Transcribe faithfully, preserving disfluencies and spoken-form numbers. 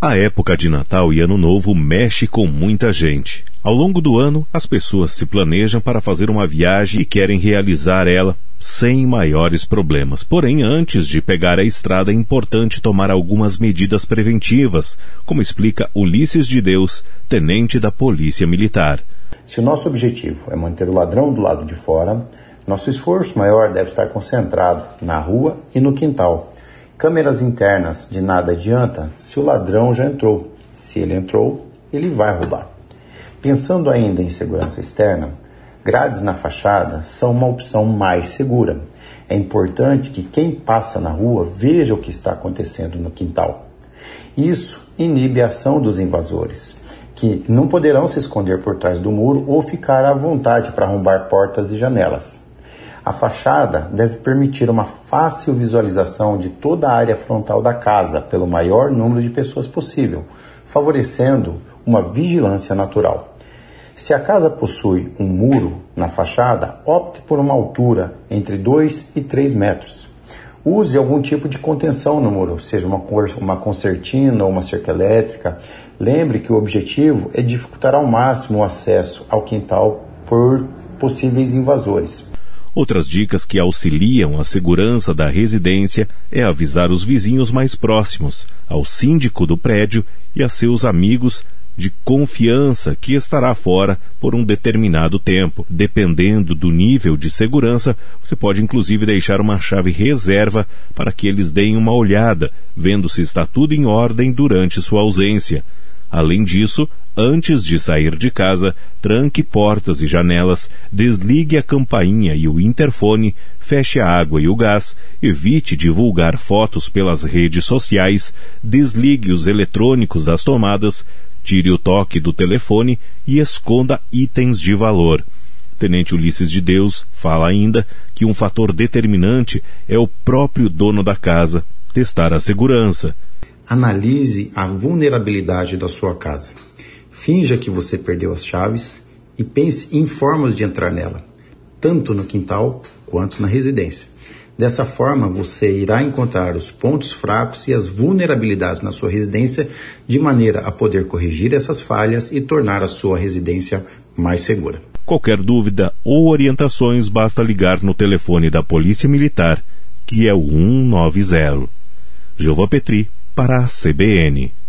A época de Natal e Ano Novo mexe com muita gente. Ao longo do ano, as pessoas se planejam para fazer uma viagem e querem realizar ela sem maiores problemas. Porém, antes de pegar a estrada, é importante tomar algumas medidas preventivas, como explica Ulisses de Deus, tenente da Polícia Militar. Se o nosso objetivo é manter o ladrão do lado de fora, nosso esforço maior deve estar concentrado na rua e no quintal. Câmeras internas de nada adianta se o ladrão já entrou. Se ele entrou, ele vai roubar. Pensando ainda em segurança externa, grades na fachada são uma opção mais segura. É importante que quem passa na rua veja o que está acontecendo no quintal. Isso inibe a ação dos invasores, que não poderão se esconder por trás do muro ou ficar à vontade para arrombar portas e janelas. A fachada deve permitir uma fácil visualização de toda a área frontal da casa pelo maior número de pessoas possível, favorecendo uma vigilância natural. Se a casa possui um muro na fachada, opte por uma altura entre dois e três metros. Use algum tipo de contenção no muro, seja uma, uma concertina ou uma cerca elétrica. Lembre que o objetivo é dificultar ao máximo o acesso ao quintal por possíveis invasores. Outras dicas que auxiliam a segurança da residência é avisar os vizinhos mais próximos, ao síndico do prédio e a seus amigos de confiança que estará fora por um determinado tempo. Dependendo do nível de segurança, você pode inclusive deixar uma chave reserva para que eles deem uma olhada, vendo se está tudo em ordem durante sua ausência. Além disso, antes de sair de casa, tranque portas e janelas, desligue a campainha e o interfone, feche a água e o gás, evite divulgar fotos pelas redes sociais, desligue os eletrônicos das tomadas, tire o toque do telefone e esconda itens de valor. Tenente Ulisses de Deus fala ainda que um fator determinante é o próprio dono da casa testar a segurança. Analise a vulnerabilidade da sua casa. Finja que você perdeu as chaves e pense em formas de entrar nela, tanto no quintal quanto na residência. Dessa forma, você irá encontrar os pontos fracos e as vulnerabilidades na sua residência, de maneira a poder corrigir essas falhas e tornar a sua residência mais segura. Qualquer dúvida ou orientações, basta ligar no telefone da Polícia Militar, que é o um nove zero. Giova Petri, para a C B N.